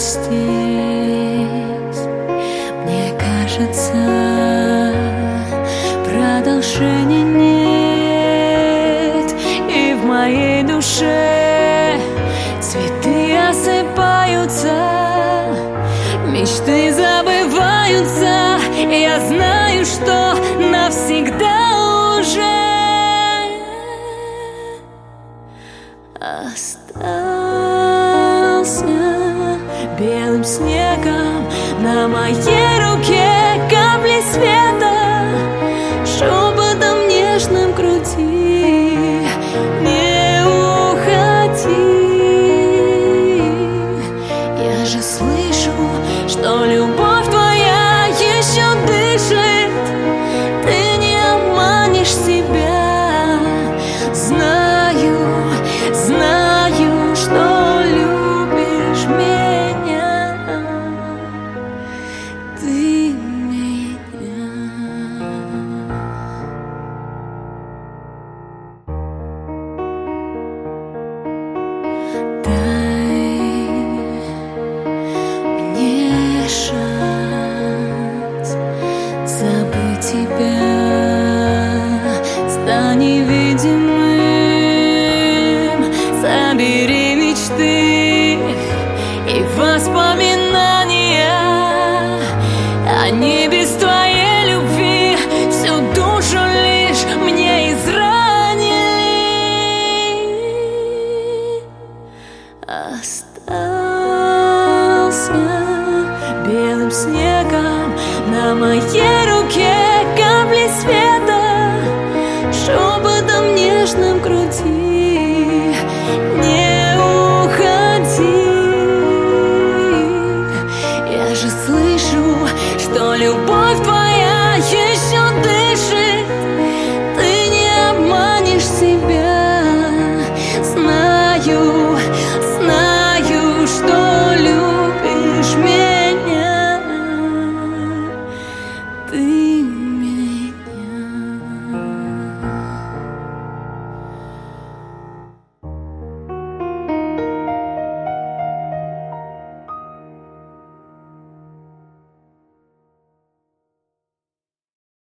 здесь. Мне кажется, продолжения нет, и в моей душе цветы осыпаются, мечты забываются. Я знаю, что навсегда уже остался белым снегом на моей руке капли света, шепотом нежным груди. Не уходи, я же слышу, что любовь твоя еще дышит. Ты не обманешь себя. Знаю, знаю, что любишь меня, ты меня. Дай мне шанс забыть тебя, стань невидимым, собери мечты и воспоминания. Они без твоей любви всю душу лишь мне изранили. Остался белым снегом на моей руке капли света, шепотом нежным груди. Не уходи, я же слышу, что любовь твоя